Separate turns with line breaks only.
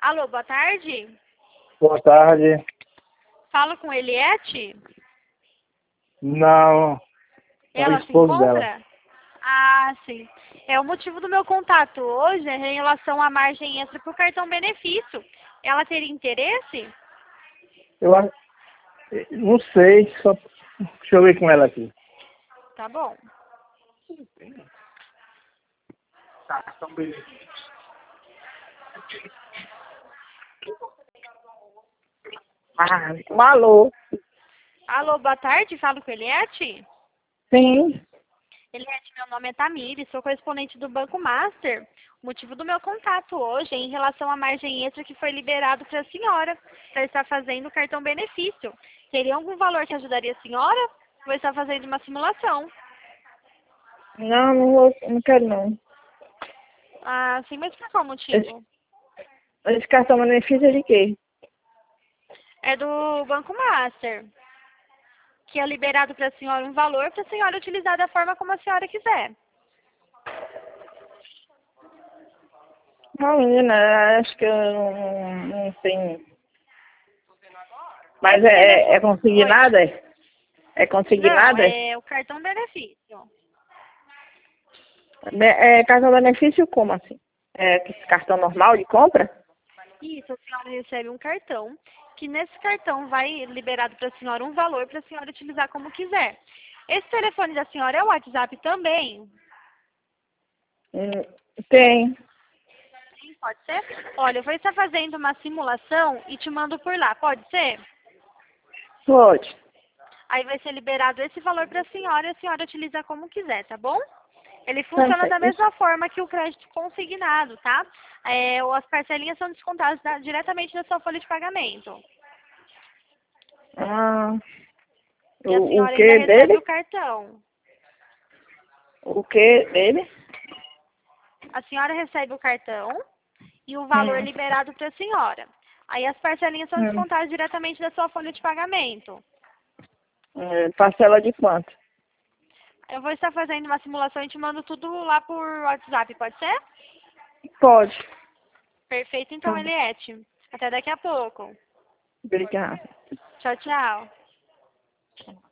Alô, boa tarde.
Boa tarde.
Falo com Eliette?
Não, é o
Ela se
esposo dela.
encontra? Ah, sim. O motivo do meu contato hoje é em relação à margem extra para o cartão benefício. Ela teria interesse?
Eu não sei, só deixa eu ver com ela aqui.
Tá bom.
Alô?
Alô, boa tarde. Falo com Eliette?
Sim.
Eliette, meu nome é Tamires, sou correspondente do Banco Master. O motivo do meu contato hoje é em relação à margem extra que foi liberado para a senhora, para estar fazendo o cartão benefício. Teria algum valor que ajudaria a senhora? Vou estar fazendo uma simulação.
Não quero não.
Ah, sim, mas por qual
Esse,
motivo?
esse cartão benefício é de quê?
É do Banco Master, que é liberado para a senhora um valor para a senhora utilizar da forma como a senhora quiser.
Não, menina, acho que eu não tenho. Mas
Esse
é
telefone... Oi.
consignado? É
Não,
consignado?
é o cartão benefício.
É cartão benefício como assim? É esse cartão normal de compra?
Isso, a senhora recebe um cartão, que nesse cartão vai liberado para a senhora um valor para a senhora utilizar como quiser. Esse telefone da senhora é o WhatsApp também?
Tem.
Sim, pode ser? Olha, eu vou estar fazendo uma simulação e te mando por lá, pode ser?
Pode.
Aí vai ser liberado esse valor para a senhora utiliza como quiser, tá bom? Ele
Tá
funciona da
certo.
mesma forma que o crédito consignado, tá? As parcelinhas são descontadas diretamente da sua folha de pagamento.
Ah,
E a
o
senhora ainda
que
recebe o
dele?
cartão.
O que dele?
A senhora recebe o cartão e o valor liberado para a senhora. Aí as parcelinhas são
Hum.
descontadas diretamente da sua folha de pagamento.
Parcela de quanto?
Eu vou estar fazendo uma simulação e te mando tudo lá por WhatsApp, pode ser?
Pode.
Perfeito, então,
Tá.
Eliette. Até daqui a pouco.
Obrigada.
Tchau, tchau.